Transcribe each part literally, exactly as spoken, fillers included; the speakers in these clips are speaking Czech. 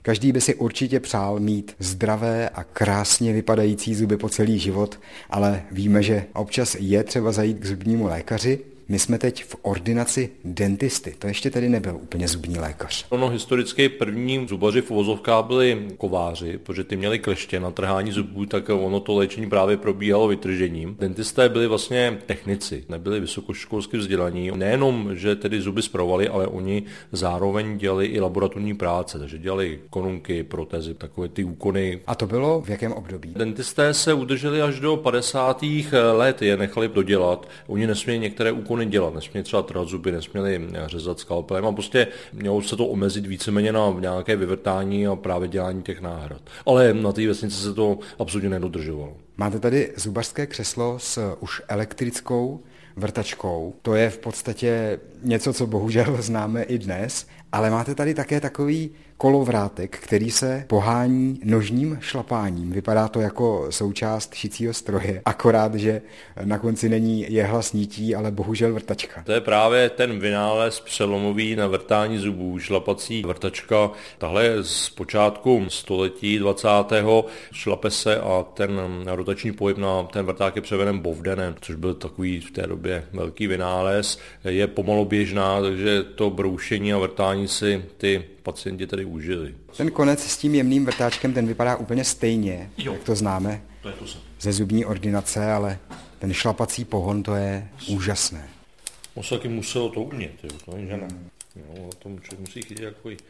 Každý by si určitě přál mít zdravé a krásně vypadající zuby po celý život, ale víme, že občas je třeba zajít k zubnímu lékaři. My jsme teď v ordinaci dentisty, to ještě tedy nebyl úplně zubní lékař. Ono historicky první zubaři v uvozovkách byli kováři, protože ty měli kleště na trhání zubů, tak ono to léčení právě probíhalo vytržením. Dentisté byli vlastně technici, nebyli vysokoškolsky vzdělaní. Nejenom, že tedy zuby spravovali, ale oni zároveň dělali i laboratorní práce, takže dělali korunky, protézy, takové ty úkony. A to bylo v jakém období? Dentisté se udrželi až do padesátých let, je nechali dodělat. Oni nesměli některé úkony dělat, nesměli třeba trhat zuby, nesměli řezat skalpelem a prostě mělo se to omezit víceméně na nějaké vyvrtání a právě dělání těch náhrad. Ale na té vesnici se to absolutně nedodržovalo. Máte tady zubařské křeslo s už elektrickou vrtačkou. To je v podstatě něco, co bohužel známe i dnes, ale máte tady také takový kolovrátek, který se pohání nožním šlapáním. Vypadá to jako součást šicího stroje, akorát, že na konci není jehla s nití, ale bohužel vrtačka. To je právě ten vynález přelomový na vrtání zubů, šlapací vrtačka. Tahle z počátku století dvacátého šlape se a ten rotační pohyb na ten vrták je převeden bovdenem, což byl takový v té době velký vynález. Je pomalu běžná, takže to broušení a vrtání si ty pacienti tady užili. Ten konec s tím jemným vrtáčkem, ten vypadá úplně stejně, jo, jak to známe to je to se. ze zubní ordinace, ale ten šlapací pohon, to je úžasné. On se taky muselo to umět, jo, to není žena. No, to musí chytit jako i...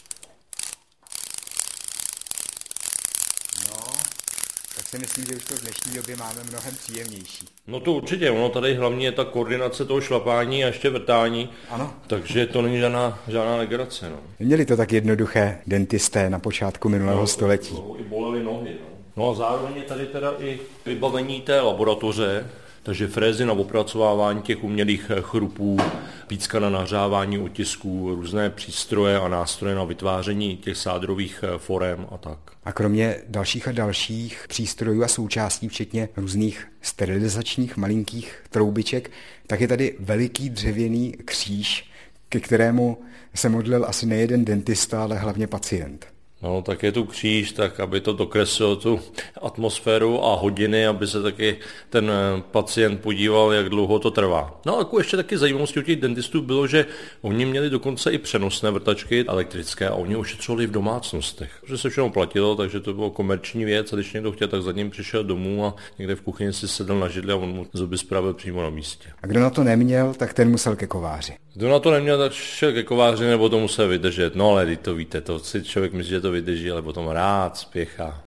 Tak si myslím, že už to v dnešní době máme mnohem příjemnější. No to určitě, ono tady hlavně je ta koordinace toho šlapání a ještě vrtání, ano. Takže to není žádná, žádná legrace. No. Měli to tak jednoduché dentisté na počátku minulého no, století. To, to i bolely nohy. No. no a zároveň je tady teda i vybavení té laboratoře, takže frézy na opracovávání těch umělých chrupů, pícka na nahřávání otisků, různé přístroje a nástroje na vytváření těch sádrových forem a tak. A kromě dalších a dalších přístrojů a součástí, včetně různých sterilizačních malinkých troubiček, tak je tady veliký dřevěný kříž, ke kterému se modlil asi nejeden dentista, ale hlavně pacient. No, tak je tu kříž, tak aby to dokreslilo tu atmosféru a hodiny, aby se taky ten pacient podíval, jak dlouho to trvá. No a jako ještě taky zajímavostí u těch dentistů bylo, že oni měli dokonce i přenosné vrtačky elektrické a oni ošetřovali v domácnostech. Že se všechno platilo, takže to bylo komerční věc a když někdo chtěl, tak za ním přišel domů a někde v kuchyni si sedl na židli a on mu zuby spravil přímo na místě. A kdo na to neměl, tak ten musel ke kováři. Kdo na to neměl, tak šel ke kováři nebo to musel vydržet. No ale to víte, to si člověk myslí, že to vydrží, ale potom rád spěchá.